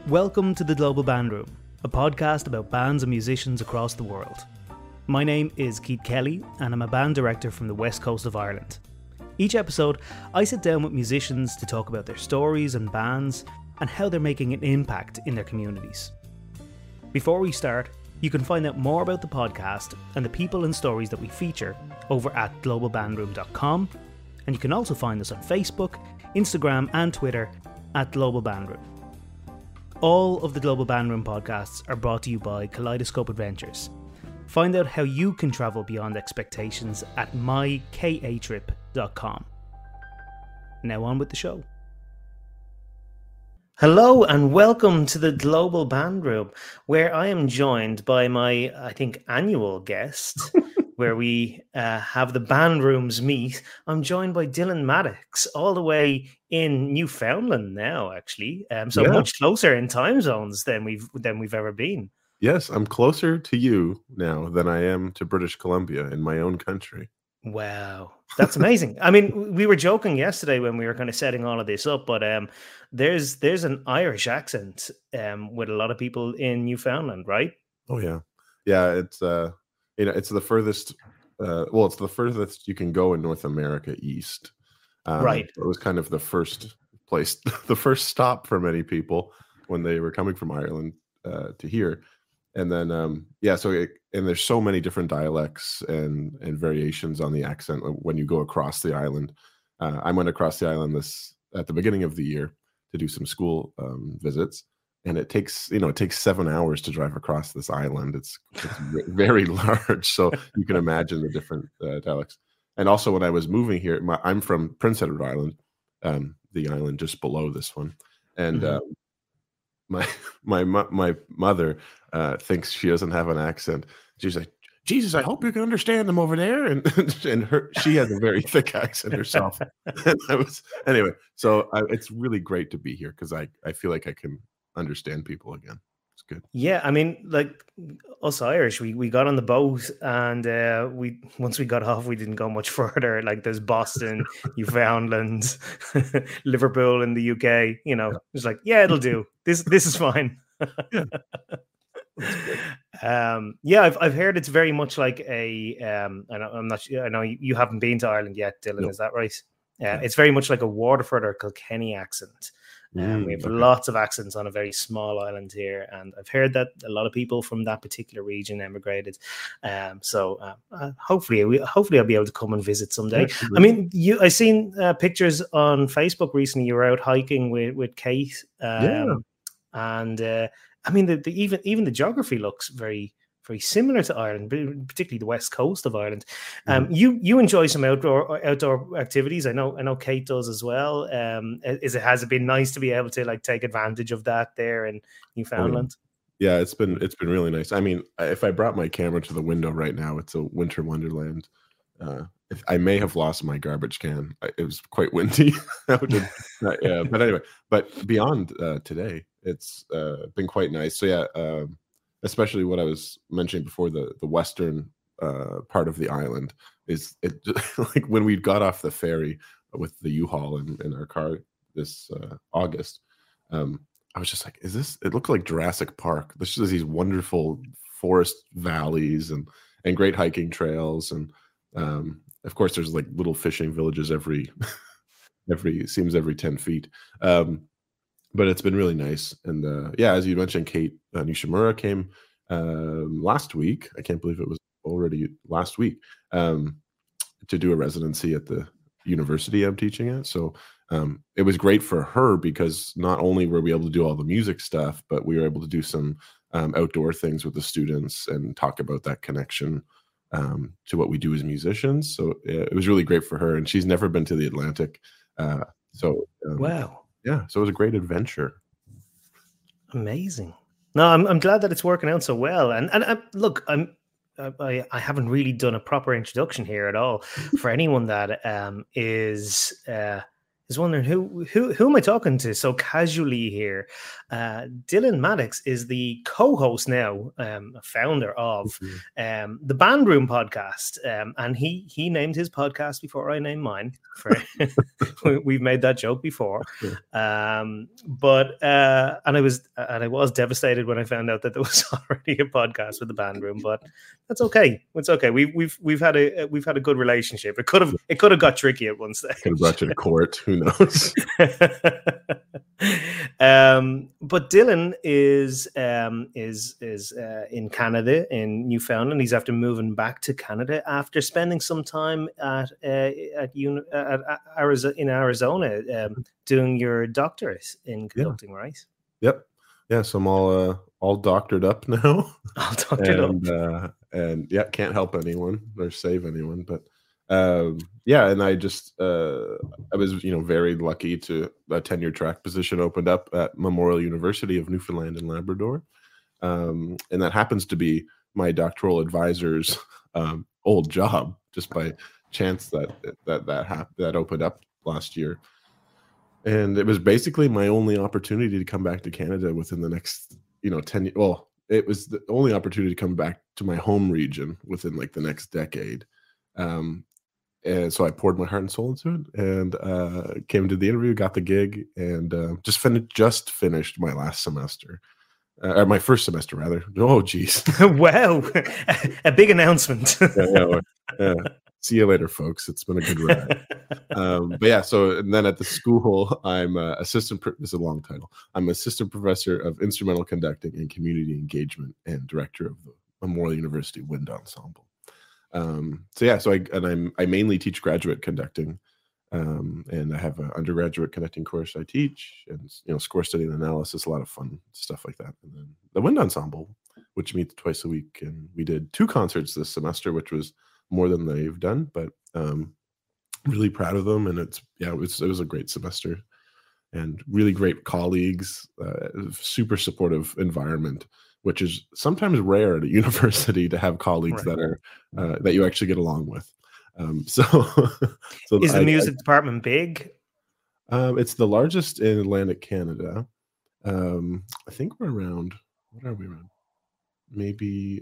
Welcome to the Global Band Room, a podcast about bands and musicians across the world. My name is Keith Kelly, and I'm a band director from the west coast of Ireland. Each episode, I sit down with musicians to talk about their stories and bands, and how they're making an impact in their communities. Before we start, you can find out more about the podcast and the people and stories that we feature over at globalbandroom.com, and you can also find us on Facebook, Instagram and Twitter at Global Band Room. All of the Global Band Room podcasts are brought to you by Kaleidoscope Adventures. Find out how you can travel beyond expectations at mykatrip.com. Now on with the show. Hello and welcome to the Global Band Room, where I am joined by my, annual guest, where we have the band rooms meet. I'm joined by Dylan Maddox, all the way in Newfoundland now, actually. Much closer in time zones than we've ever been. Yes, I'm closer to you now than I am to British Columbia in my own country. Wow, that's amazing. I mean, we were joking yesterday when we were kind of setting all of this up, but there's an Irish accent with a lot of people in Newfoundland, right? Oh yeah, it's it's the furthest. It's the furthest you can go in North America east. Right. It was kind of the first place, the first stop for many people when they were coming from Ireland to here. And then, and there's so many different dialects and variations on the accent when you go across the island. I went across the island at the beginning of the year to do some school visits, and it takes 7 hours to drive across this island. It's very large, so you can imagine the different dialects. And also, when I was moving here, I'm from Prince Edward Island, the island just below this one, and my mother thinks she doesn't have an accent. She's like, Jesus, I hope you can understand them over there. And she has a very thick accent herself. And it's really great to be here because I feel like I can understand people again. It's good. Yeah, I mean, like us Irish, we got on the boat and once we got off, we didn't go much further. Like there's Boston, Newfoundland, Liverpool in the UK. It's like, yeah, it'll do. This is fine. I've heard it's very much like I'm not sure. I know you haven't been to Ireland yet, Dylan. No. Is that right? It's very much like a Waterford or Kilkenny accent. We have lots of accents on a very small island here, and I've heard that a lot of people from that particular region emigrated. Hopefully I'll be able to come and visit someday. I mean, I seen pictures on Facebook recently. You were out hiking with Kate, and I mean, even the geography looks very, very similar to Ireland, particularly the west coast of Ireland. You enjoy some outdoor activities. I know Kate does as well. Has it been nice to be able to like take advantage of that there in Newfoundland? Yeah, it's been really nice. I mean, if I brought my camera to the window right now, it's a winter wonderland. If I may have lost my garbage can. It was quite windy. But anyway, but beyond today, it's been quite nice. So especially what I was mentioning before, the western part of the island is it like when we got off the ferry with the U-Haul in our car this August, I was just like, it looked like Jurassic Park. There's just these wonderful forest valleys and great hiking trails. And of course there's like little fishing villages every 10 feet. But it's been really nice. And as you mentioned, Kate Nishimura came last week. I can't believe it was already last week to do a residency at the university I'm teaching at. So it was great for her because not only were we able to do all the music stuff, but we were able to do some outdoor things with the students and talk about that connection to what we do as musicians. So it was really great for her. And she's never been to the Atlantic. Wow. Yeah, so it was a great adventure. Amazing. No, I'm glad that it's working out so well. And look, I haven't really done a proper introduction here at all for anyone that is is wondering who am I talking to so casually here. Dylan Maddox is the co-host now, founder of the Band Room podcast, and he named his podcast before I named mine. We've made that joke before, but I was devastated when I found out that there was already a podcast with the Band Room, but that's okay. It's okay. We've had a good relationship. It could have got tricky at one stage. Could have brought you to court. Who knows? But Dylan is in Canada, in Newfoundland. He's after moving back to Canada after spending some time at Arizona, doing your doctorate in conducting, right? Yep. Yeah. So I'm all doctored up now. All doctored up. And yeah, can't help anyone or save anyone, but yeah, and I just I was very lucky to a tenure track position opened up at Memorial University of Newfoundland and Labrador, and that happens to be my doctoral advisor's old job, just by chance that opened up last year, and it was basically my only opportunity to come back to Canada within the next 10 years. Well, it was the only opportunity to come back to my home region within like the next decade. And so I poured my heart and soul into it, and came to the interview, got the gig, and just finished my last semester, or my first semester rather. Oh, geez! Wow, a big announcement. Yeah. See you later, folks. It's been a good ride. But yeah, and then at the school, I'm assistant. This is a long title. I'm assistant professor of instrumental conducting and community engagement, and director of the Memorial University Wind Ensemble. I mainly teach graduate conducting, and I have an undergraduate conducting course I teach, and score study and analysis, a lot of fun stuff like that. And then the Wind Ensemble, which meets twice a week, and we did 2 concerts this semester, which was more than they've done, but really proud of them. And it was a great semester, and really great colleagues, super supportive environment, which is sometimes rare at a university to have colleagues that are that you actually get along with. So is the music department big? It's the largest in Atlantic Canada. I think we're around. What are we around? Maybe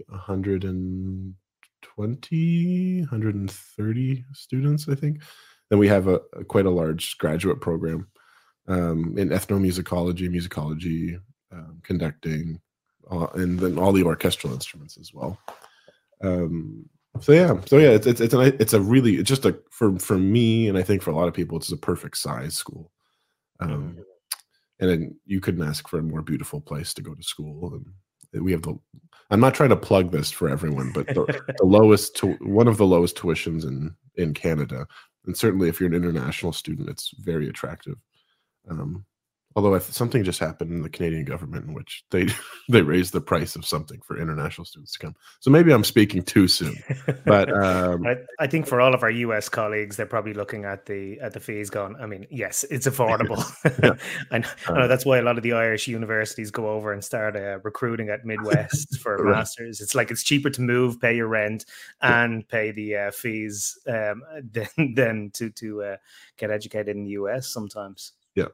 120, 130 students, I think. Then we have quite a large graduate program in ethnomusicology, musicology, conducting. And then all the orchestral instruments as well. For me, and I think for a lot of people, it's a perfect size school. And then you couldn't ask for a more beautiful place to go to school. And we have I'm not trying to plug this for everyone, but one of the lowest tuitions in Canada, and certainly if you're an international student, it's very attractive. Although something just happened in the Canadian government in which they raised the price of something for international students to come. So maybe I'm speaking too soon. But I think for all of our US colleagues, they're probably looking at the fees going, I mean, yes, it's affordable. I know that's why a lot of the Irish universities go over and start recruiting at Midwest for masters. It's like it's cheaper to move, pay your rent, and pay the fees than to get educated in the US sometimes. Yeah.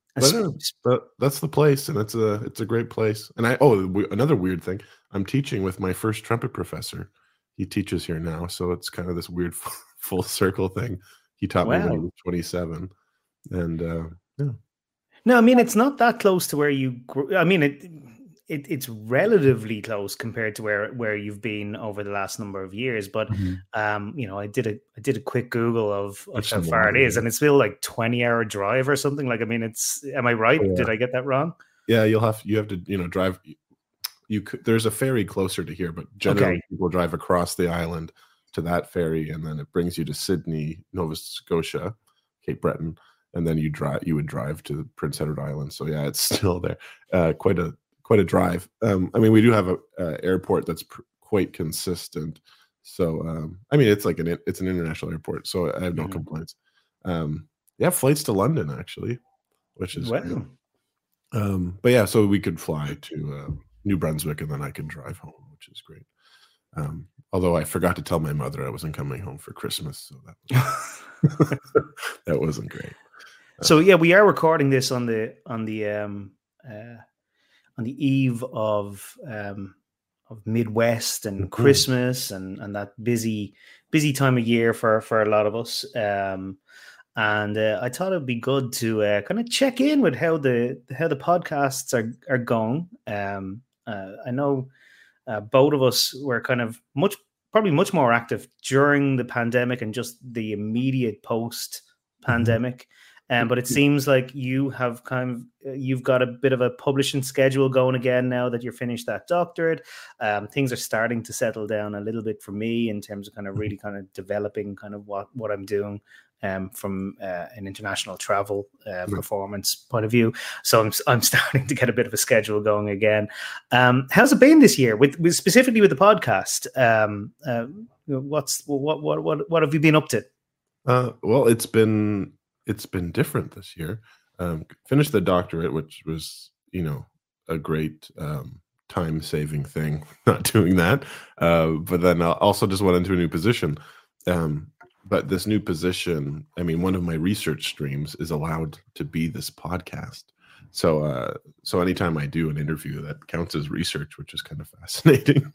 But that's the place, and it's a great place. And another weird thing, I'm teaching with my first trumpet professor. He teaches here now, so it's kind of this weird full circle thing. He taught me when he was 27, and yeah. No, I mean it's not that close to where you grew. I mean it's relatively close compared to where you've been over the last number of years. But I did a quick Google of how far it is, and it's still like 20-hour drive or something. Like, I mean, am I right? Yeah. Did I get that wrong? Yeah, you have to drive. There's a ferry closer to here, but generally people drive across the island to that ferry, and then it brings you to Sydney, Nova Scotia, Cape Breton, and then you would drive to Prince Edward Island. So yeah, it's still there. Quite a drive. I mean, we do have a airport that's quite consistent. So, I mean, it's like it's an international airport, so I have no complaints. Flights to London actually, which is great. But yeah, so we could fly to New Brunswick, and then I could drive home, which is great. Although I forgot to tell my mother I wasn't coming home for Christmas, so that wasn't great. So yeah, we are recording this on the eve of Midwest and Christmas and that busy time of year for a lot of us. And I thought it'd be good to kind of check in with how the podcasts are going. I know both of us were kind of probably much more active during the pandemic and just the immediate post pandemic. But it seems like you have you've got a bit of a publishing schedule going again now that you're finished that doctorate. Things are starting to settle down a little bit for me in terms of kind of really kind of developing kind of what I'm doing from an international travel performance point of view. So I'm starting to get a bit of a schedule going again. How's it been this year with specifically with the podcast? What have you been up to? Well, it's been different this year. Finished the doctorate, which was, a great time-saving thing, not doing that. But then I also just went into a new position. But this new position, I mean, one of my research streams is allowed to be this podcast. So anytime I do an interview, that counts as research, which is kind of fascinating.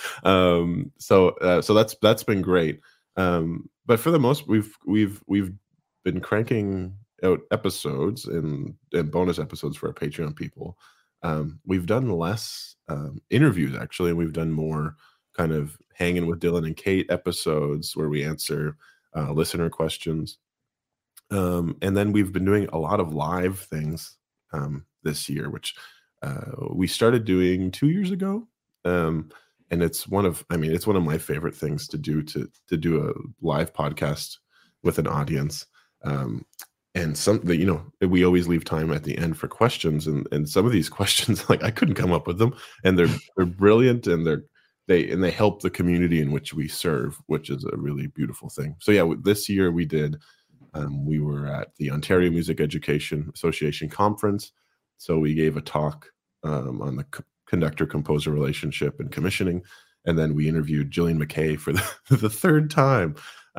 So that's been great. But for the most, we've been cranking out episodes and bonus episodes for our Patreon people. We've done less interviews actually, and we've done more kind of hanging with Dylan and Kate episodes where we answer listener questions. And then we've been doing a lot of live things this year, which we started doing 2 years ago. And it's one of my favorite things to do, to do a live podcast with an audience. And something, we always leave time at the end for questions, and some of these questions, like, I couldn't come up with them, and they're brilliant, and they help the community in which we serve, which is a really beautiful thing. So yeah, this year we were at the Ontario Music Education Association conference. So we gave a talk on the conductor-composer relationship and commissioning, and then we interviewed Gillian McKay for the third time,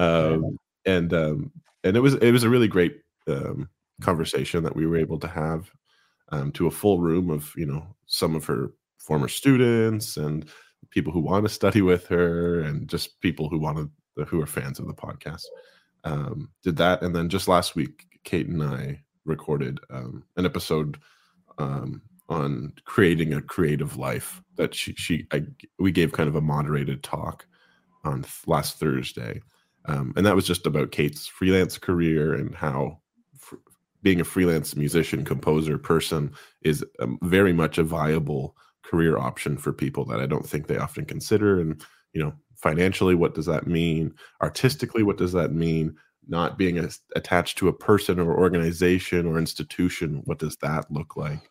and it was a really great conversation that we were able to have to a full room of some of her former students and people who want to study with her, and just people who are fans of the podcast. Did that, and then just last week, Kate and I recorded an episode on creating a creative life that we gave kind of a moderated talk on last Thursday, and that was just about Kate's freelance career and how being a freelance musician, composer, person is very much a viable career option for people that I don't think they often consider. And financially, what does that mean? Artistically, what does that mean? Not being attached to a person or organization or institution, what does that look like?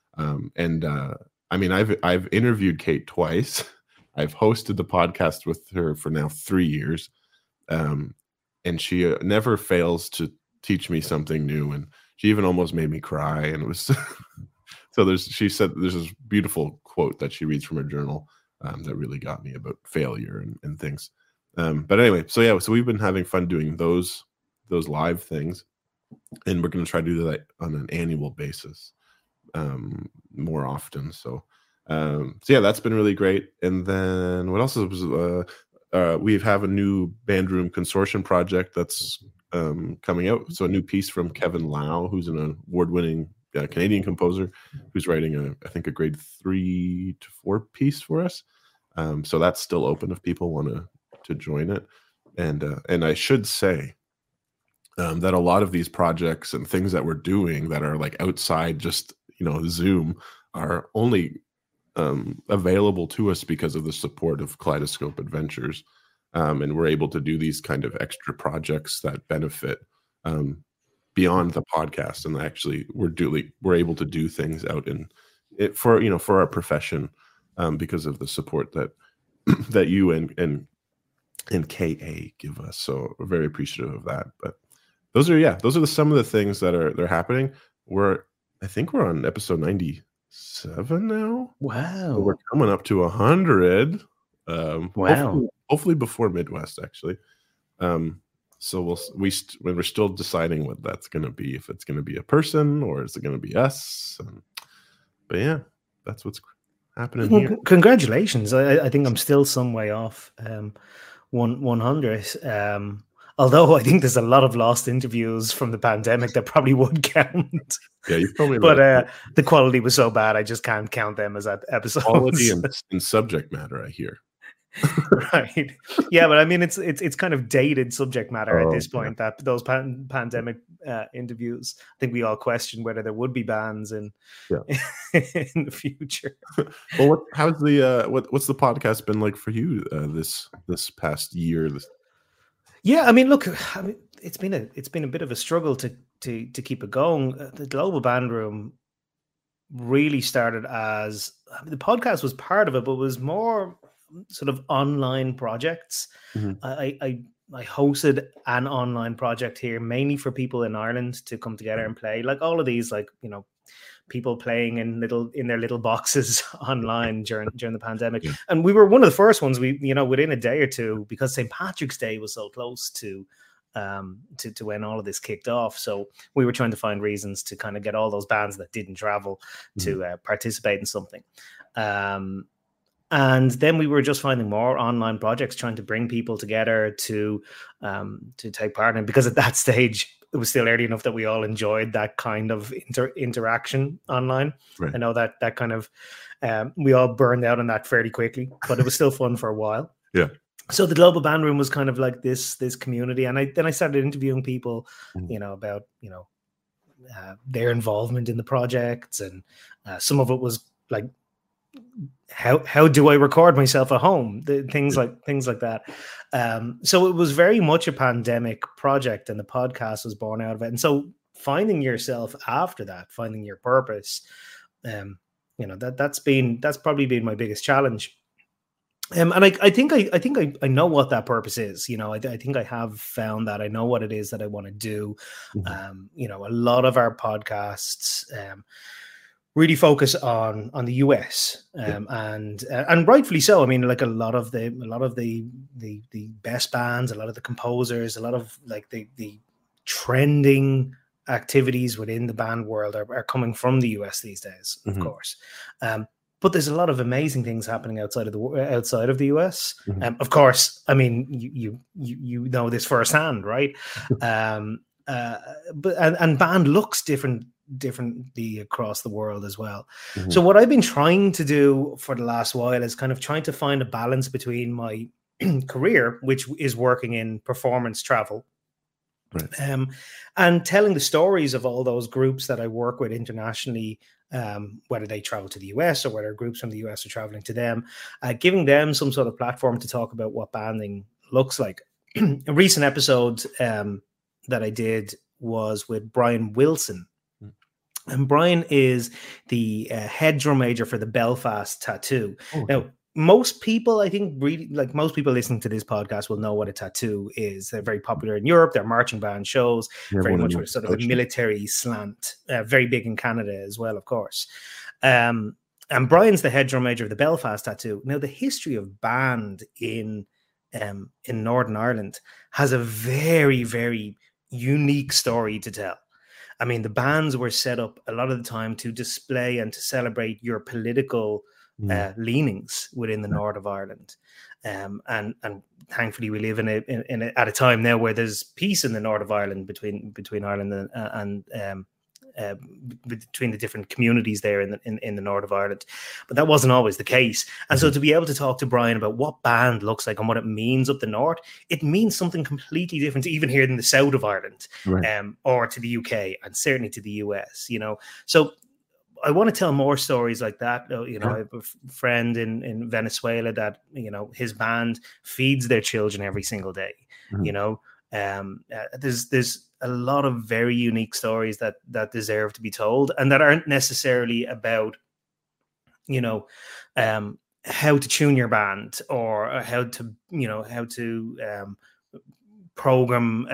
I mean, I've interviewed Kate twice. I've hosted the podcast with her for now 3 years, and she never fails to teach me something new. And she even almost made me cry. And it was so she said there's this beautiful quote that she reads from her journal that really got me about failure and things. But anyway, so we've been having fun doing those live things, and we're going to try to do that on an annual basis more often. So yeah, that's been really great. And then what else was we have a new Band Room Consortium project that's coming out. So a new piece from Kevin Lau, who's an award-winning Canadian composer, who's writing I think a grade 3 to 4 piece for us. So that's still open if people want to join it. And I should say that a lot of these projects and things that we're doing that are like outside just Zoom are only available to us because of the support of Kaleidoscope Adventures, and we're able to do these kind of extra projects that benefit beyond the podcast. And actually, we're able to do things out in it for our profession because of the support that that you and KA give us. So we're very appreciative of that. But those are some of the things that are happening. I think we're on episode 97 now. Wow. So we're coming up to 100. Wow. Hopefully before Midwest, actually. So when we're still deciding what that's going to be, if it's going to be a person or is it going to be us. But yeah, that's what's happening here. Congratulations! I think I'm still some way off 100. Although I think there's a lot of lost interviews from the pandemic that probably would count. Yeah, you told me. But the quality was so bad, I just can't count them as episodes. Quality and subject matter, I hear. Right. Yeah, but I mean, it's kind of dated subject matter at this point. Yeah. That those pandemic interviews, I think we all question whether there would be bans in the future. Well, how's what's the podcast been like for you this past year? Yeah, I mean, look, it's been a bit of a struggle to keep it going. The Global Band Room really started as the podcast was part of it, but was more sort of online projects. Mm-hmm. I hosted an online project here, mainly for people in Ireland to come together and play. Like all of these, like, you know, people playing in their little boxes online during the pandemic. Yeah. And we were one of the first ones. We, you know, within a day or two, because St. Patrick's Day was so close to when all of this kicked off. So we were trying to find reasons to kind of get all those bands that didn't travel to participate in something. And then we were just finding more online projects, trying to bring people together to take part in it, because at that stage it was still early enough that we all enjoyed that kind of interaction online. Right. I know that kind of we all burned out on that fairly quickly, but it was still fun for a while. Yeah. So the Global Band Room was kind of like this community, and I started interviewing people, you know, about, you know, their involvement in the projects, and some of it was like, how do I record myself at home? Things like that. So it was very much a pandemic project, and the podcast was born out of it. And so finding yourself after that, finding your purpose, you know, that's probably been my biggest challenge. And I think I know what that purpose is. You know, I think I have found that. I know what it is that I want to do. Mm-hmm. You know, a lot of our podcasts really focus on the US, and rightfully so. I mean, like a lot of the best bands, a lot of the composers, a lot of like the trending activities within the band world are coming from the US these days, of course. But there's a lot of amazing things happening outside of the US. Of course, I mean, you know this firsthand, right? But band looks differently across the world as well. So what I've been trying to do for the last while is kind of trying to find a balance between my career, which is working in performance travel, right, and telling the stories of all those groups that I work with internationally, whether they travel to the US or whether groups from the US are traveling to them, giving them some sort of platform to talk about what banding looks like. A recent episode that I did was with Brian Wilson. And Brian is the head drum major for the Belfast Tattoo. Okay. Now, most people, I think, really, like most people listening to this podcast will know what a tattoo is. They're very popular in Europe. They're marching band shows, very much with sort of a military slant. Very big in Canada as well, of course. And Brian's the head drum major of the Belfast Tattoo. Now, the history of band in Northern Ireland has a very, very unique story to tell. I mean, the bands were set up a lot of the time to display and to celebrate your political leanings within the north of Ireland. And thankfully, we live at a time now where there's peace in the north of Ireland between Ireland and between the different communities there in the north of Ireland. But that wasn't always the case. And so to be able to talk to Brian about what band looks like and what it means up the north, it means something completely different even here in the south of Ireland, right, or to the UK and certainly to the US, you know. So I want to tell more stories like that. You know, I have a friend in Venezuela that, you know, his band feeds their children every single day, you know. There's a lot of very unique stories that deserve to be told and that aren't necessarily about, you know, how to tune your band or how to program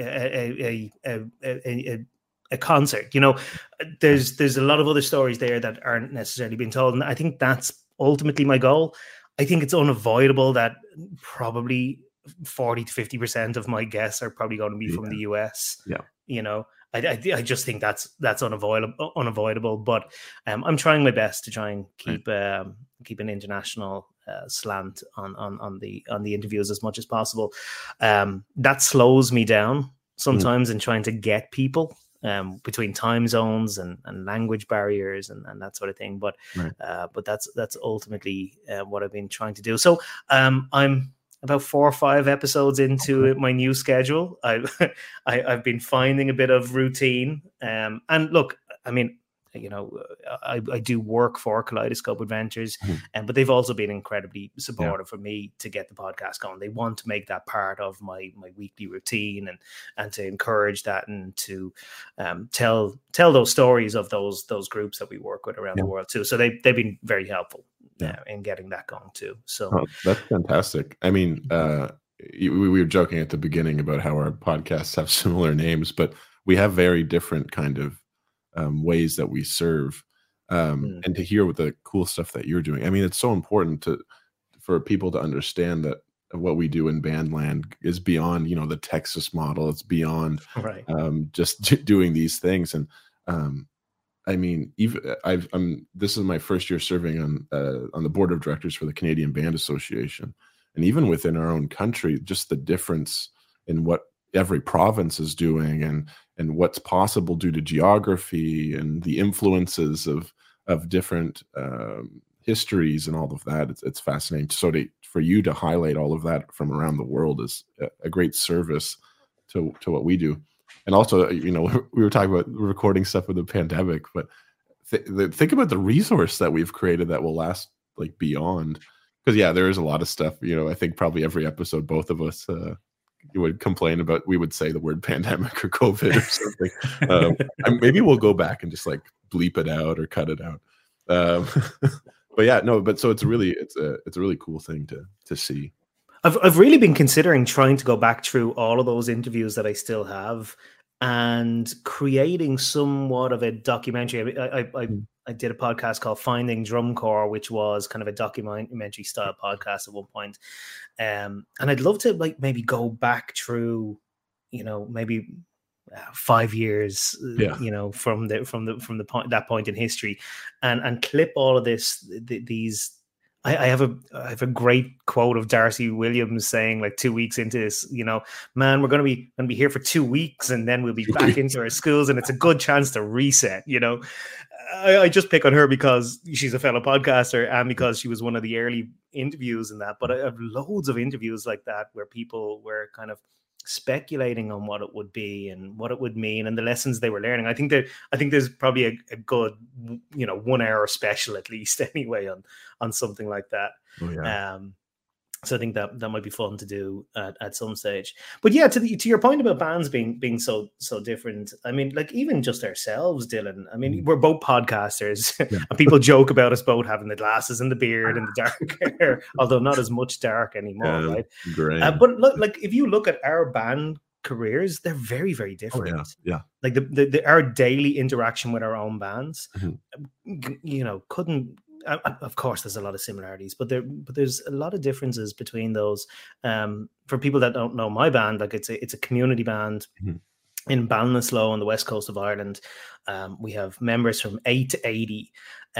a concert. You know, there's a lot of other stories there that aren't necessarily being told, and I think that's ultimately my goal. I think it's unavoidable that probably 40 to 50% of my guests are probably going to be from the US. Yeah. You know, I just think that's unavoidable. But I'm trying my best to try and keep an international slant on the interviews as much as possible. That slows me down sometimes in trying to get people between time zones and language barriers and that sort of thing. But that's ultimately what I've been trying to do. So I'm about 4 or 5 episodes into my new schedule. I've been finding a bit of routine. And look, I mean, you know, I do work for Kaleidoscope Adventures, but they've also been incredibly supportive for me to get the podcast going. They want to make that part of my weekly routine and to encourage that and to tell those stories of those groups that we work with around the world too. So they've been very helpful in getting that going too. So that's fantastic. I mean, we were joking at the beginning about how our podcasts have similar names, but we have very different kind of ways that we serve, and to hear what the cool stuff that you're doing. I mean, it's so important for people to understand that what we do in Bandland is beyond, you know, the Texas model. It's beyond just doing these things. And I mean, even this is my first year serving on the board of directors for the Canadian Band Association, and even within our own country, just the difference in what every province is doing and what's possible due to geography and the influences of different histories and all of that. It's fascinating. So for you to highlight all of that from around the world is a great service to what we do. And also, you know, we were talking about recording stuff with the pandemic, but think about the resource that we've created that will last like beyond. Because there is a lot of stuff. You know, I think probably every episode, both of us you would complain about, we would say the word pandemic or COVID or something. And maybe we'll go back and just like bleep it out or cut it out. But so it's a really cool thing to see. I've really been considering trying to go back through all of those interviews that I still have and creating somewhat of a documentary. I did a podcast called Finding Drum Corps, which was kind of a documentary style podcast at one point. And I'd love to like maybe go back through, you know, maybe 5 years, you know, from the point, that point in history, and clip all of these. I have a great quote of Darcy Williams saying, like 2 weeks into this, you know, man, we're going to be here for 2 weeks and then we'll be back into our schools and it's a good chance to reset. You know, I just pick on her because she's a fellow podcaster and because she was one of the early interviews in that. But I have loads of interviews like that where people were kind of speculating on what it would be and what it would mean and the lessons they were learning. I think there's probably a good, you know, 1 hour special at least anyway on something like that. So I think that might be fun to do at some stage. But yeah, to your point about bands being so different. I mean, like even just ourselves, Dylan. I mean, we're both podcasters, and people joke about us both having the glasses and the beard and the dark hair, although not as much dark anymore, right? Great. But look, like if you look at our band careers, they're very, very different. Like our daily interaction with our own bands, you know, couldn't. Of course, there's a lot of similarities, but there's a lot of differences between those. For people that don't know my band, like it's a community band in Ballinasloe on the west coast of Ireland. We have members from 8 to 80,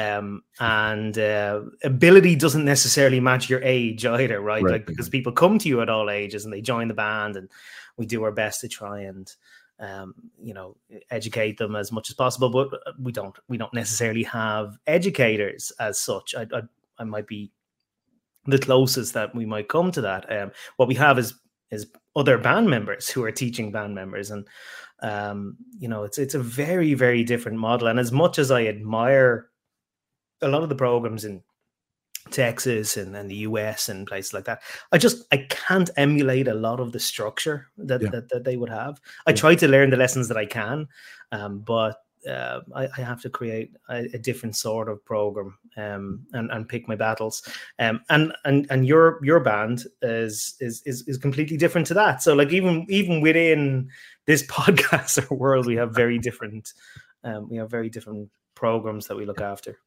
and ability doesn't necessarily match your age either, right? Like because people come to you at all ages and they join the band, and we do our best to try and you know, educate them as much as possible, but we don't necessarily have educators as such. I might be the closest that we might come to that. What we have is other band members who are teaching band members, and you know, it's a very, very different model. And as much as I admire a lot of the programs in Texas and the US and places like that, I can't emulate a lot of the structure that they would have. I try to learn the lessons that I can, but I have to create a different sort of program and pick my battles. And your band is completely different to that. So like even within this podcaster world, we have very different programs that we look after.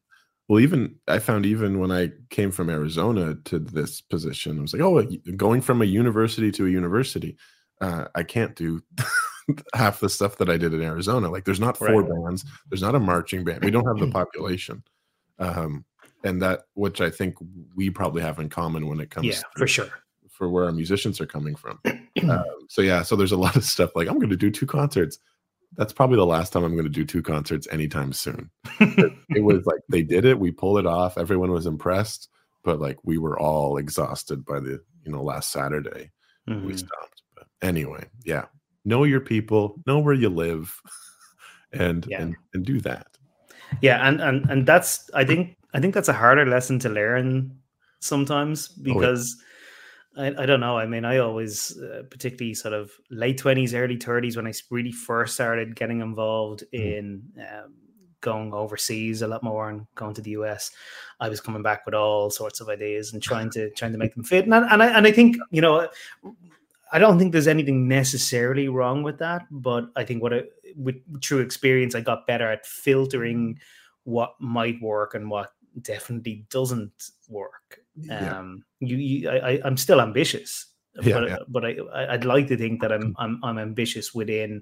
Well, even I found even when I came from Arizona to this position, I was like, oh, going from a university to a university, I can't do half the stuff that I did in Arizona. Like, there's not four bands, there's not a marching band, we don't have the population, and that, which I think we probably have in common when it comes, for sure, for where our musicians are coming from. So there's a lot of stuff like, I'm going to do 2 concerts. That's probably the last time I'm going to do 2 concerts anytime soon. It was like they did it, we pulled it off, everyone was impressed, but like we were all exhausted by the last Saturday. We stopped. But anyway, yeah, know your people, know where you live, and do that. Yeah, and that's I think that's a harder lesson to learn sometimes, because I don't know. I mean, I always, particularly sort of late 20s, early 30s, when I really first started getting involved in going overseas a lot more and going to the US, I was coming back with all sorts of ideas and trying to make them fit. And I think, I don't think there's anything necessarily wrong with that, but I think with true experience, I got better at filtering what might work and what definitely doesn't work. I'm still ambitious, but I'd like to think that I'm ambitious within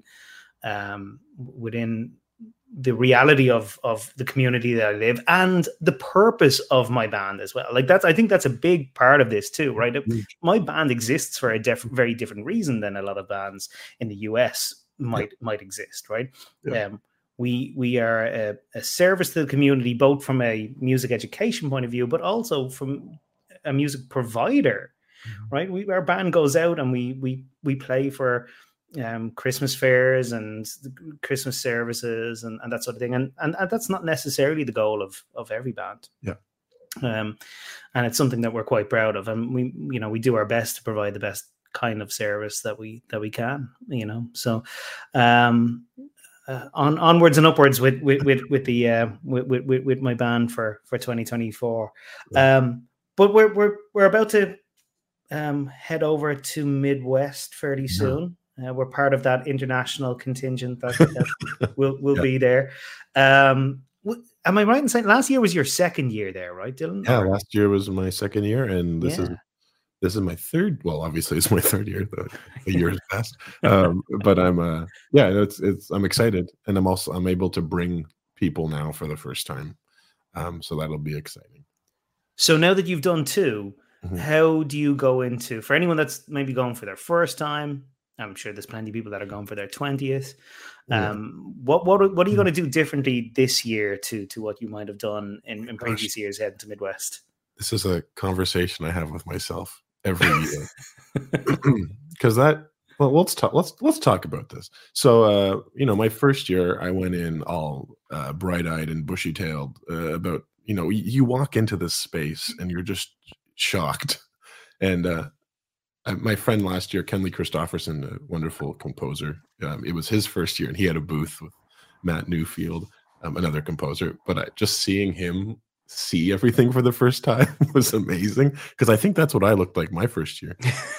the reality of the community that I live and the purpose of my band as well. Like I think that's a big part of this too, right? My band exists for a very different reason than a lot of bands in the US might exist, right? We are a service to the community, both from a music education point of view, but also from a music provider, right? Our band goes out and we play for Christmas fairs and Christmas services and that sort of thing, and that's not necessarily the goal of every band. And it's something that we're quite proud of, and we do our best to provide the best kind of service that we can. So onwards and upwards with my band for 2024. But we're about to head over to Midwest fairly soon. We're part of that international contingent that will be there. Am I right in saying last year was your second year there, right, Dylan? Yeah, last year was my second year, and this is my third. Well, obviously it's my third year. The year has passed, but I'm I'm excited, and I'm able to bring people now for the first time, so that'll be exciting. So now that you've done 2, how do you go into, for anyone that's maybe going for their first time? I'm sure there's plenty of people that are going for their 20th. What are you going to do differently this year to what you might have done in previous years heading to Midwest? This is a conversation I have with myself every year, because let's talk about this. So my first year I went in all bright-eyed and bushy-tailed about you walk into this space and you're just shocked. And my friend last year, Kenley Christopherson, a wonderful composer, it was his first year and he had a booth with Matt Newfield, another composer, but just seeing him see everything for the first time was amazing, because I think that's what I looked like my first year.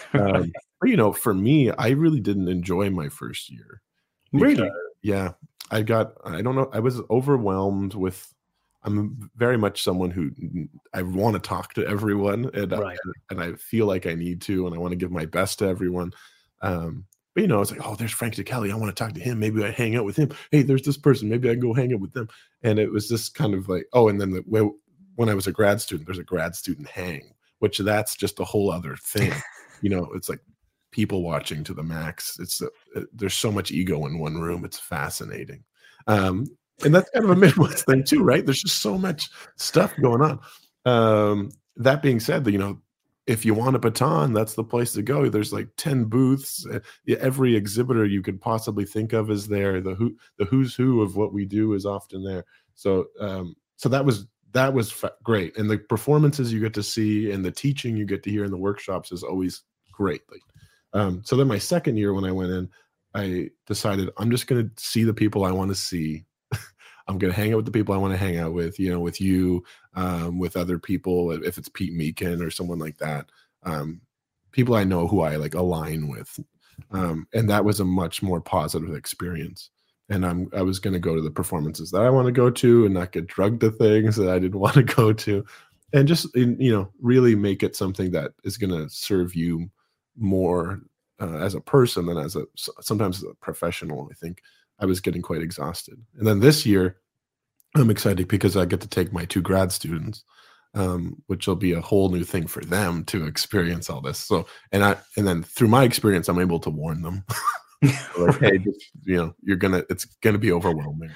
But for me, I really didn't enjoy my first year. Really? Yeah. I don't know, I was overwhelmed with, I'm very much someone who I want to talk to everyone, and I feel like I need to, and I want to give my best to everyone. But it's like, oh, there's Frank DeKelly, I want to talk to him. Maybe I hang out with him. Hey, there's this person. Maybe I can go hang out with them. And it was just kind of like, oh, and then when I was a grad student, there's a grad student hang, which that's just a whole other thing. It's like people watching to the max. There's so much ego in one room. It's fascinating. And that's kind of a Midwest thing too, right? There's just so much stuff going on. That being said, if you want a baton, that's the place to go. There's like 10 booths. Every exhibitor you could possibly think of is there. The who's who of what we do is often there. So that was great. And the performances you get to see and the teaching you get to hear in the workshops is always great. So then my second year when I went in, I decided I'm just going to see the people I want to see. I'm going to hang out with the people I want to hang out with, with you, with other people, if it's Pete Meekin or someone like that, people I know who I align with. And that was a much more positive experience, and I was going to go to the performances that I want to go to and not get drugged to things that I didn't want to go to, and just really make it something that is going to serve you more as a person than sometimes as a professional. I think I was getting quite exhausted, and then this year I'm excited because I get to take my 2 grad students, which will be a whole new thing for them to experience all this. So, and then through my experience, I'm able to warn them. Like, hey, it's gonna be overwhelming.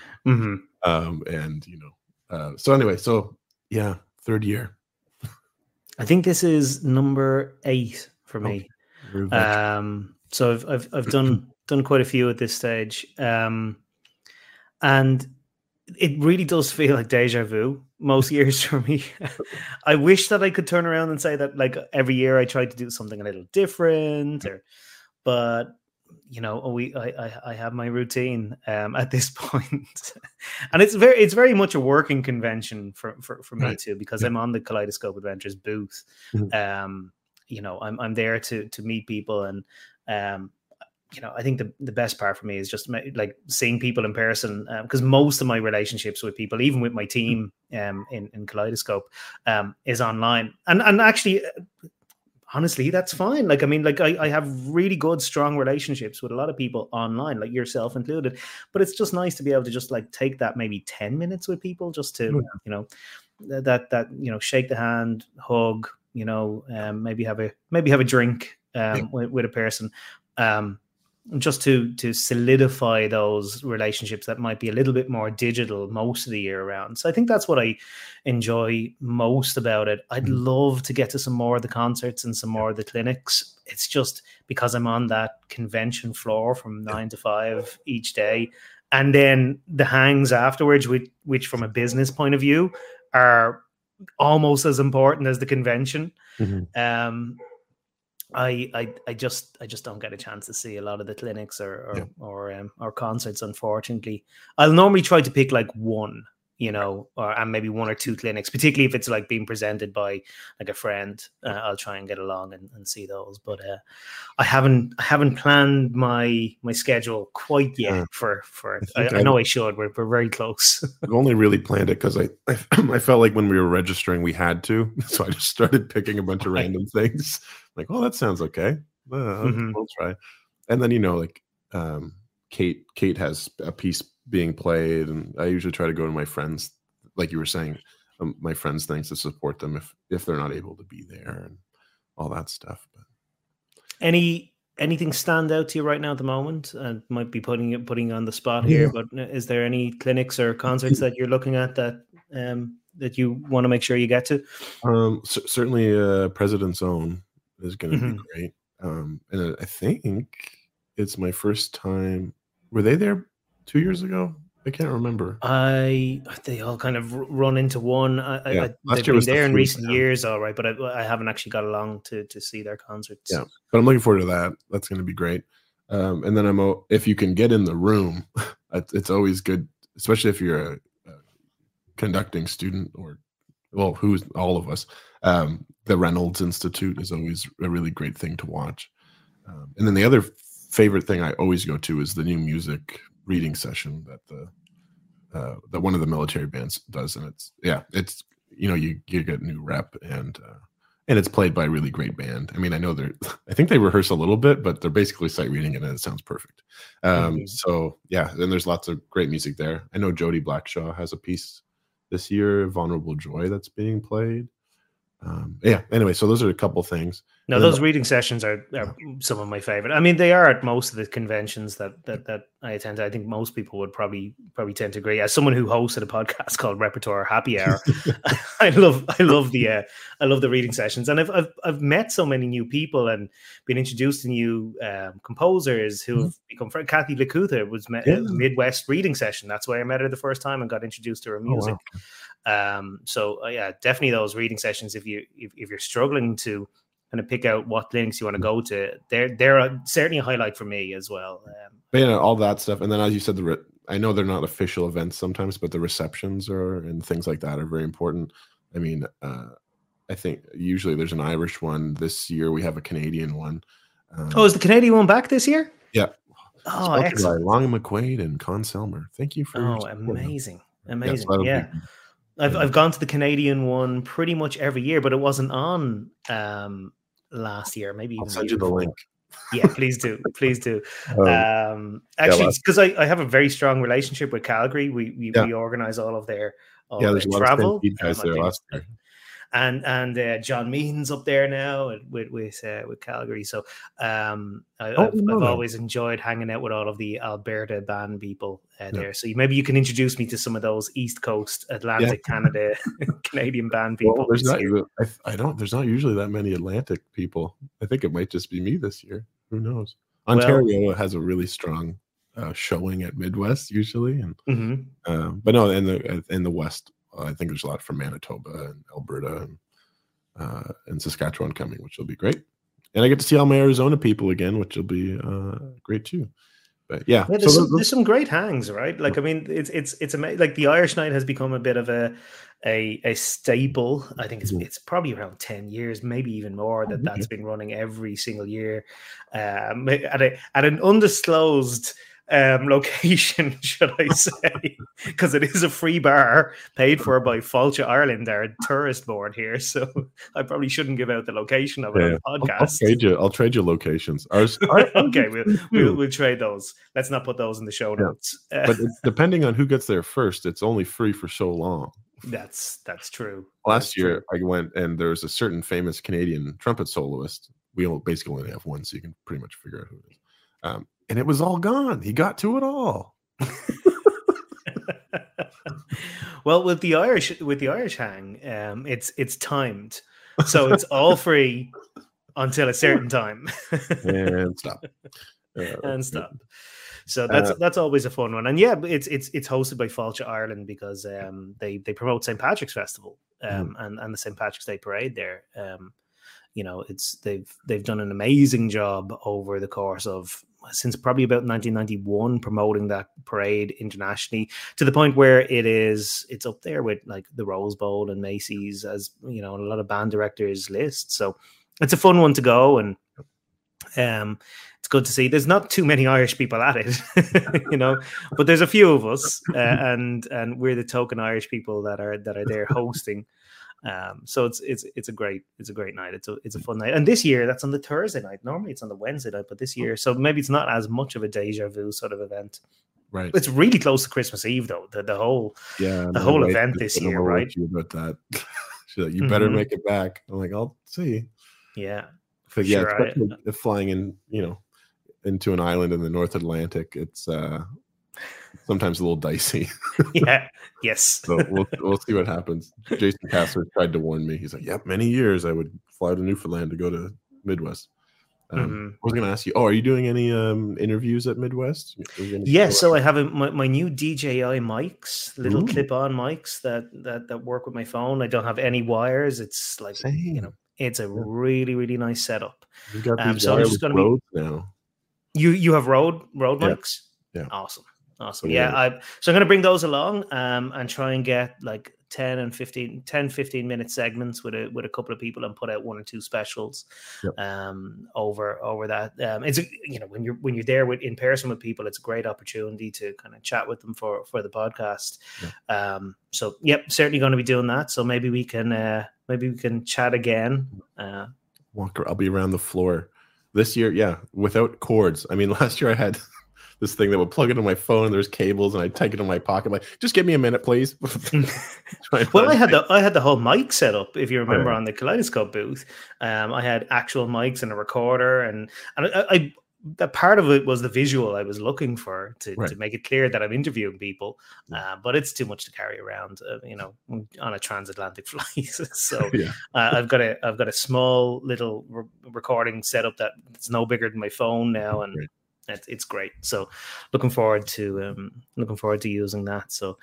So anyway, so yeah, 3rd year. I think this is number 8 for me. So I've done quite a few at this stage, and it really does feel like deja vu most years for me. I wish that I could turn around and say that like every year I try to do something a little different, but I have my routine at this point, and it's very much a working convention for me too, because I'm on the Kaleidoscope Adventures booth. I'm there to meet people, and I think the best part for me is just like seeing people in person, because most of my relationships with people, even with my team in Kaleidoscope, is online, and actually. Honestly, that's fine. Like, I mean, like I have really good, strong relationships with a lot of people online, like yourself included. But it's just nice to be able to just like take that maybe 10 minutes with people, just to, shake the hand, hug, maybe have a drink with a person, just to solidify those relationships that might be a little bit more digital most of the year around. So I think that's what I enjoy most about it. I'd love to get to some more of the concerts and some more of the clinics. It's just because I'm on that convention floor from 9 to 5 each day, and then the hangs afterwards, which from a business point of view are almost as important as the convention. I just don't get a chance to see a lot of the clinics or concerts, unfortunately. I'll normally try to pick like one, and maybe 1 or 2 clinics, particularly if it's like being presented by like a friend. I'll try and get along and see those, but I haven't planned my schedule quite yet for it. I know I should. We're very close. I've only really planned it because I felt like when we were registering we had to, so I just started picking a bunch of random things. Like, oh, that sounds okay. We'll try. And then Kate has a piece being played, and I usually try to go to my friends, like you were saying, my friends' things to support them if they're not able to be there and all that stuff. But anything stand out to you right now at the moment? And might be putting you on the spot here, but is there any clinics or concerts that you're looking at that you want to make sure you get to? Certainly, President's Own is going to be great. And I think it's my first time. Were they there 2 years ago? I can't remember. They all kind of run into one. They've been there in recent years, all right, but I haven't actually got along to see their concerts. Yeah, but I'm looking forward to that. That's going to be great. And then if you can get in the room, it's always good, especially if you're a conducting student who's all of us. The Reynolds Institute is always a really great thing to watch. And then the other favorite thing I always go to is the new music reading session that one of the military bands does, and it's you get new rep, and it's played by a really great band. I mean, I think they rehearse a little bit, but they're basically sight reading it, and it sounds perfect. So yeah, and there's lots of great music there. I know Jody Blackshaw has a piece this year, Vulnerable Joy, that's being played. Anyway, so those are a couple things. No, those reading sessions are some of my favorite. I mean, they are at most of the conventions that I attend to. I think most people would probably tend to agree. As someone who hosted a podcast called Repertoire Happy Hour, I love the reading sessions, and I've met so many new people and been introduced to new composers who have become friends. Kathy Lakutha was at the Midwest reading session. That's where I met her the first time and got introduced to her music. Oh, wow. So definitely those reading sessions. If you're struggling to kind of pick out what clinics you want to go to, they're certainly a highlight for me as well. All that stuff, and then as you said, I know they're not official events sometimes, but the receptions and things like that are very important. I mean, I think usually there's an Irish one. This year we have a Canadian one. Is the Canadian one back this year? Yeah. Oh, Sponsored by excellent. Long McQuaid and Con Selmer. Thank you for your Oh, support. amazing. Yeah, so Amazing. that'll Yeah. be I've gone to the Canadian one pretty much every year, but it wasn't on last year, maybe I'll even the send year you the before. link. Yeah, please do. Please do. Yeah, Actually, because I have a very strong relationship with Calgary. yeah, We organize all of their there's a lot of travel. Stampede guys I've there been last year. and John Meehan's up there now with Calgary. So I've that. always enjoyed hanging out with all of the Alberta band people there. So maybe you can introduce me to some of those East Coast Atlantic Canada Canadian band people. Well, there's not. I don't. There's not usually that many Atlantic people. I think it might just be me this year. Who knows? Ontario has a really strong showing at Midwest usually, and but no, in the West, I think there's a lot from Manitoba and Alberta and Saskatchewan coming, which will be great. And I get to see all my Arizona people again, which will be great too. But yeah, there's some great hangs, right? Like, I mean, it's amazing. Like the Irish Night has become a bit of a staple. I think it's probably around 10 years, maybe even more, that's been running every single year at an undisclosed location, should I say, because it is a free bar paid for by Fáilte Ireland, our tourist board here. So I probably shouldn't give out the location of it on the podcast. I'll trade you locations. Okay, we'll trade those. Let's not put those in the show notes. But depending on who gets there first, it's only free for so long. That's true. Last year I went, and there was a certain famous Canadian trumpet soloist. We basically only have one, so you can pretty much figure out who it is. And it was all gone. He got to it all. Well, with the Irish hang, it's timed, so it's all free until a certain time. And stop. So that's always a fun one, and yeah, it's hosted by Fáilte Ireland because they promote St. Patrick's Festival and the St. Patrick's Day Parade there. They've done an amazing job over the course of since probably about 1991 promoting that parade internationally, to the point where it's up there with like the Rose Bowl and Macy's, as you know, a lot of band directors list. So it's a fun one to go, and it's good to see. There's not too many Irish people at it, but there's a few of us, and we're the token Irish people that are there hosting. So it's a great night. It's a fun night. And this year that's on the Thursday night. Normally it's on the Wednesday night, but this year, so maybe it's not as much of a deja vu sort of event. Right. It's really close to Christmas Eve though. The whole event this year, right? About that. She's like, you better make it back. I'm like, I'll see. Yeah. But yeah, especially flying in, into an island in the North Atlantic, it's sometimes a little dicey. Yeah. Yes. So we'll see what happens. Jason Kassler tried to warn me. He's like, "Yep, many years I would fly to Newfoundland to go to Midwest." I was going to ask you. Oh, are you doing any interviews at Midwest? Yes. So I have my new DJI mics, little clip-on mics that work with my phone. I don't have any wires. It's like it's a really, really nice setup. You got these wireless Rodes now. You have Rode mics? Yeah. Awesome. Yeah. So I'm going to bring those along and try and get like 10, 15 minute segments with a couple of people and put out one or two specials over that. It's when you're there in person with people, it's a great opportunity to kind of chat with them for the podcast. So certainly going to be doing that. So maybe we can chat again. Walker, I'll be around the floor this year. Without cords. I mean, last year I had this thing that would plug into my phone, and there's cables, and I take it in my pocket. I'm like, just give me a minute, please. Well, I had the whole mic set up, if you remember, on the Kaleidoscope booth. I had actual mics and a recorder, and I that part of it was the visual I was looking for to make it clear that I'm interviewing people. But it's too much to carry around, on a transatlantic flight. So I've got a small little recording setup that's no bigger than my phone now, and it's great. So looking forward to using that. So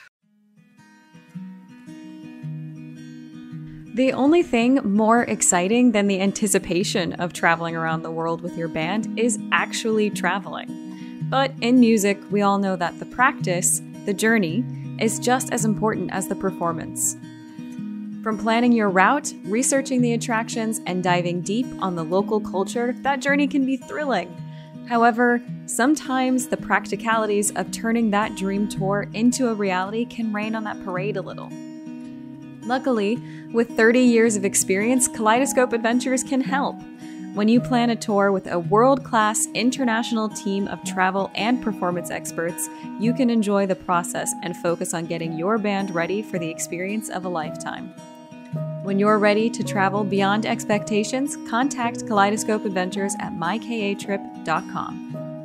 the only thing more exciting than the anticipation of traveling around the world with your band is actually traveling. But in music, we all know that the practice, the journey, is just as important as the performance. From planning your route, researching the attractions, and diving deep on the local culture, that journey can be thrilling. However, sometimes the practicalities of turning that dream tour into a reality can rain on that parade a little. Luckily, with 30 years of experience, Kaleidoscope Adventures can help. When you plan a tour with a world-class international team of travel and performance experts, you can enjoy the process and focus on getting your band ready for the experience of a lifetime. When you're ready to travel beyond expectations, contact Kaleidoscope Adventures at mykatrip.com.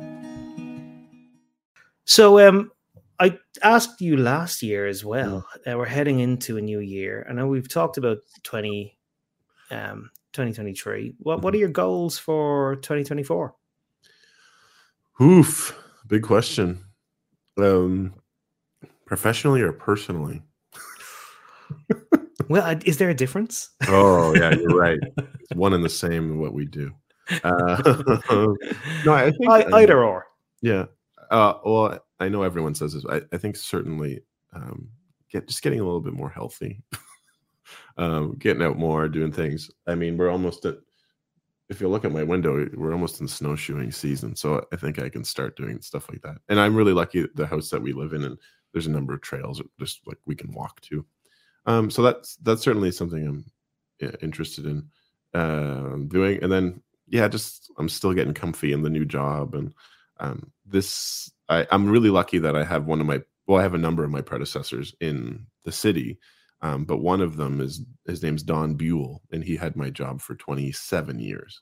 So I asked you last year as well. We're heading into a new year. I know we've talked about 2023. What are your goals for 2024? Oof, big question. Professionally or personally? Well, is there a difference? Oh, yeah, you're right. It's one and the same in what we do. No, I think either or. Yeah. Well, I know everyone says this. I think certainly getting a little bit more healthy, getting out more, doing things. I mean, we're almost at, if you look at my window, we're almost in snowshoeing season. So I think I can start doing stuff like that. And I'm really lucky the house that we live in, and there's a number of trails just like we can walk to. So that's certainly something I'm interested in doing. And then, I'm still getting comfy in the new job. And I'm really lucky that I have I have a number of my predecessors in the city. But one of them his name's Don Buell, and he had my job for 27 years.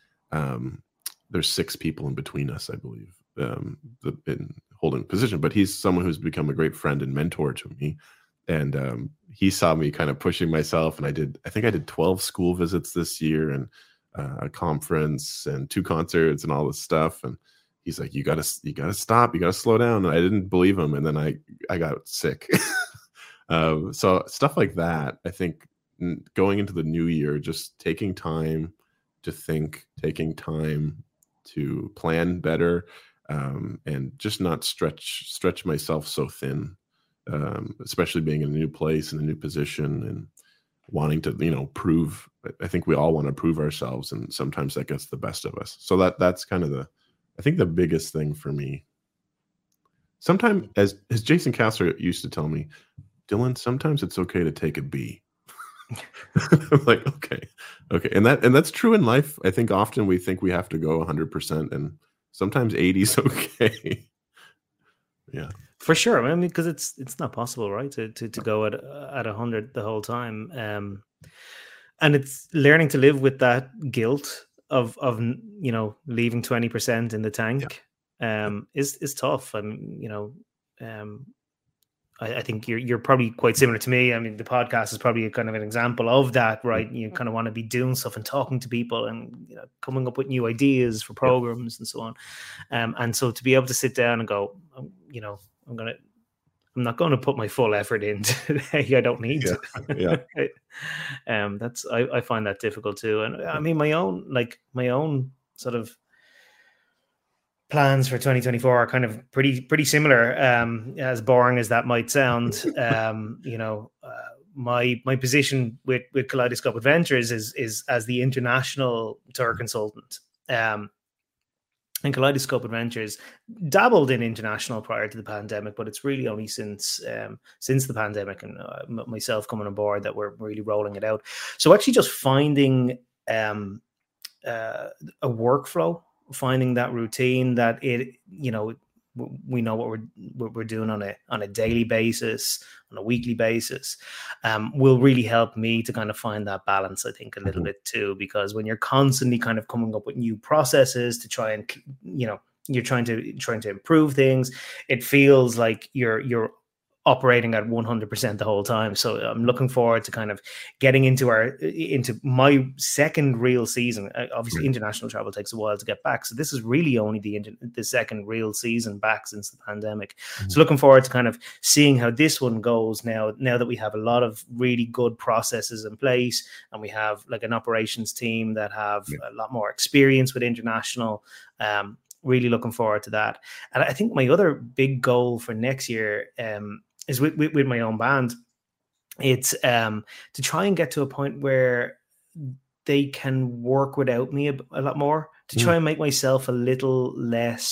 There's 6 people in between us, I believe, in holding the position. But he's someone who's become a great friend and mentor to me. And he saw me kind of pushing myself, and I think I did 12 school visits this year, and a conference and 2 concerts and all this stuff. And he's like, you gotta stop, you gotta slow down. And I didn't believe him, and then I got sick. So stuff like that, I think going into the new year, just taking time to think, taking time to plan better, and just not stretch myself so thin, especially being in a new place and a new position and wanting to, prove. I think we all want to prove ourselves, and sometimes that gets the best of us. So that's kind of I think the biggest thing for me. Sometimes, as Jason Castor used to tell me, Dylan, sometimes it's okay to take a B. I'm like, okay. And that's true in life. I think often we think we have to go 100%, and sometimes 80 is okay. Yeah. For sure. I mean, because it's not possible, right? To go at 100 the whole time. And it's learning to live with that guilt of leaving 20% in the tank. Is tough. I mean, I think you're probably quite similar to me. I mean, the podcast is probably kind of an example of that, right? You kind of want to be doing stuff and talking to people, and coming up with new ideas for programs and so on. And so to be able to sit down and go, I'm not going to put my full effort in today. I don't need to. Yeah. I find that difficult too. And I mean, my own sort of plans for 2024 are kind of pretty similar, as boring as that might sound. My position with Kaleidoscope Adventures is as the international tour consultant. And Kaleidoscope Adventures dabbled in international prior to the pandemic, but it's really only since the pandemic and myself coming on board that we're really rolling it out. So actually just finding a workflow, finding that routine that we know what we're doing on a daily basis, on a weekly basis, will really help me to kind of find that balance, I think, a little bit too, because when you're constantly kind of coming up with new processes to try and, you're trying to improve things, it feels like you're operating at 100% the whole time. So I'm looking forward to kind of getting into my second real season. Obviously, international travel takes a while to get back, so this is really only the second real season back since the pandemic. So looking forward to kind of seeing how this one goes now that we have a lot of really good processes in place, and we have like an operations team that have a lot more experience with international. Really looking forward to that. And I think my other big goal for next year is with my own band. It's to try and get to a point where they can work without me a lot more, to try and make myself a little less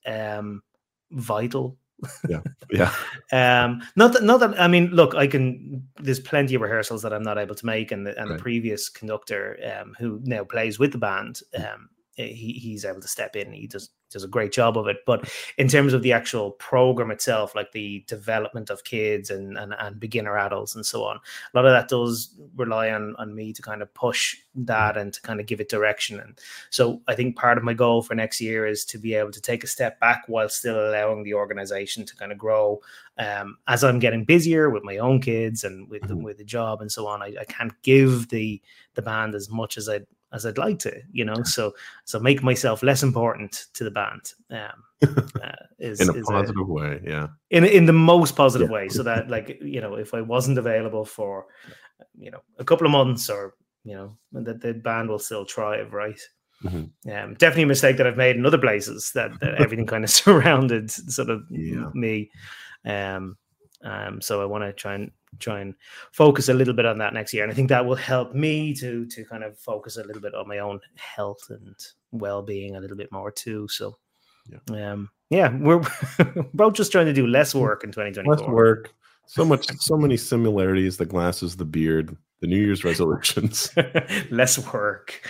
vital. Yeah. Not that I mean, look, there's plenty of rehearsals that I'm not able to make, and the previous conductor who now plays with the band, he's able to step in. He does a great job of it. But in terms of the actual program itself, like the development of kids and beginner adults and so on, a lot of that does rely on me to kind of push that and to kind of give it direction. And so I think part of my goal for next year is to be able to take a step back while still allowing the organization to kind of grow. As I'm getting busier with my own kids and with the job and so on, I can't give the band as much as I'd like to, so make myself less important to the band. In a positive way, yeah. In the most positive way, so that if I wasn't available for a couple of months, or that the band will still thrive, right? Definitely a mistake that I've made in other places that everything kind of surrounded sort of me. So I want to try and focus a little bit on that next year, and I think that will help me to kind of focus a little bit on my own health and well-being a little bit more too. So we're both just trying to do less work in 2024. Less work, so many similarities: the glasses, the beard, the New Year's resolutions. Less work.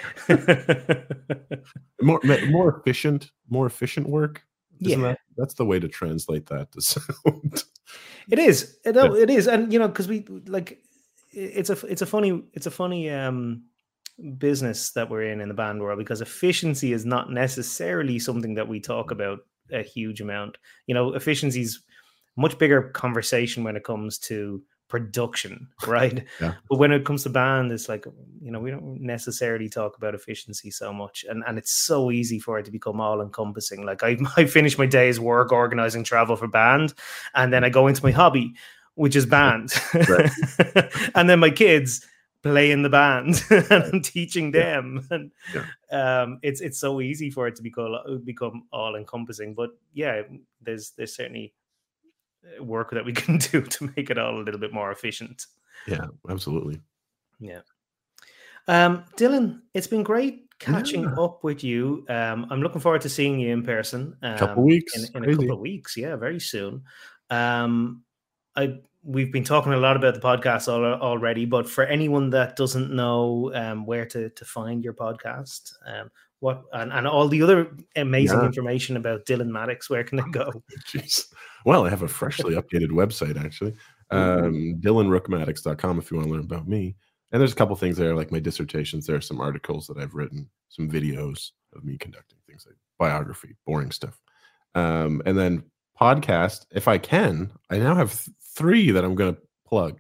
more efficient work. That's the way to translate that to sound. It is. It is, and because we it's a funny business that we're in the band world, because efficiency is not necessarily something that we talk about a huge amount. Efficiency is a much bigger conversation when it comes to production, right? But when it comes to band, it's like, we don't necessarily talk about efficiency so much, and it's so easy for it to become all encompassing. Like I finish my day's work organizing travel for band, and then I go into my hobby, which is band. And then my kids play in the band and I'm teaching them, and it's so easy for it to become all encompassing. But there's certainly work that we can do to make it all a little bit more efficient. Yeah, absolutely. Yeah. Dylan, it's been great catching up with you. I'm looking forward to seeing you in person. Couple weeks. In a couple of weeks. Yeah, very soon. We've been talking a lot about the podcast already, but for anyone that doesn't know where to find your podcast, what and all the other amazing information about Dylan Maddox, where can they go? Jeez. Well, I have a freshly updated website, actually. DylanRookMaddox.com if you want to learn about me. And there's a couple things there, like my dissertations. There are some articles that I've written, some videos of me conducting things like biography, boring stuff. And then podcast, if I can, I now have 3 that I'm going to plug.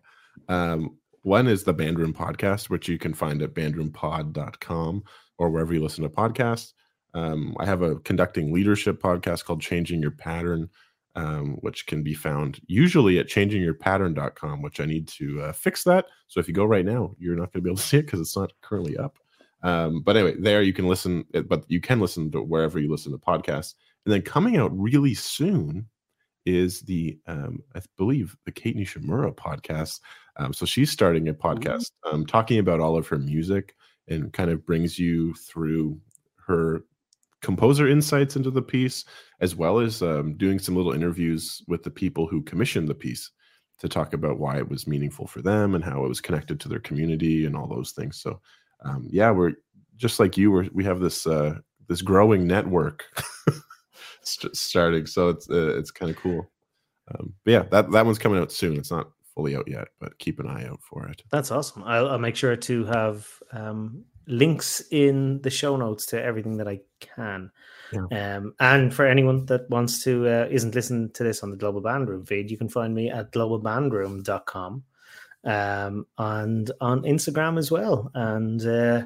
One is the Bandroom podcast, which you can find at bandroompod.com or wherever you listen to podcasts. I have a conducting leadership podcast called Changing Your Pattern, which can be found usually at changingyourpattern.com, which I need to fix that. So if you go right now, you're not going to be able to see it because it's not currently up. But anyway, there you can listen, but you can listen to wherever you listen to podcasts. And then coming out really soon is the, I believe, the Kate Nishimura podcast. So she's starting a podcast talking about all of her music and kind of brings you through her composer insights into the piece, as well as doing some little interviews with the people who commissioned the piece to talk about why it was meaningful for them and how it was connected to their community and all those things. So we're just like you, we have this this growing network starting, so it's kind of cool. But yeah, that one's coming out soon. It's not fully out yet, but keep an eye out for it. That's awesome. I'll make sure to have links in the show notes to everything that I can. And for anyone that wants to isn't listening to this on the Global Bandroom feed, you can find me at globalbandroom.com and on Instagram as well. And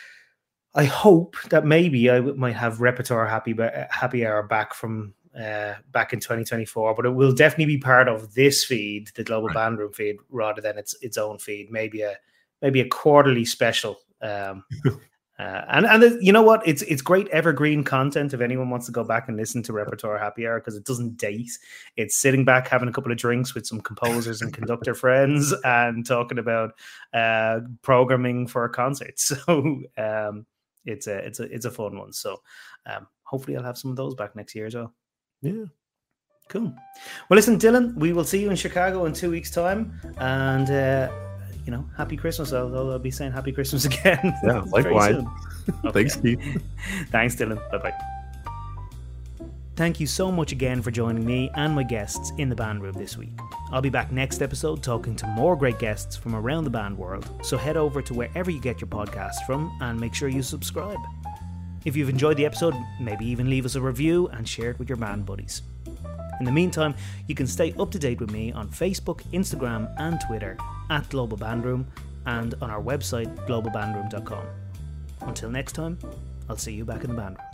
I hope that maybe I might have Repertoire Happy Hour back from back in 2024, but it will definitely be part of this feed, the Global Bandroom feed, rather than its own feed. Maybe a quarterly special. And you know what? It's great evergreen content if anyone wants to go back and listen to Repertoire Happy Hour, because it doesn't date. It's sitting back having a couple of drinks with some composers and conductor friends and talking about programming for a concert. So it's a fun one. So hopefully I'll have some of those back next year as well. Yeah. Cool. Well, listen, Dylan, we will see you in Chicago in 2 weeks' time. And, happy Christmas. I'll be saying happy Christmas again. Yeah, likewise. Okay. Thanks, Keith. Thanks, Dylan. Bye-bye. Thank you so much again for joining me and my guests in the band room this week. I'll be back next episode talking to more great guests from around the band world, so head over to wherever you get your podcast from and make sure you subscribe. If you've enjoyed the episode, maybe even leave us a review and share it with your band buddies. In the meantime, you can stay up to date with me on Facebook, Instagram and Twitter at Global Bandroom and on our website globalbandroom.com. Until next time, I'll see you back in the band room.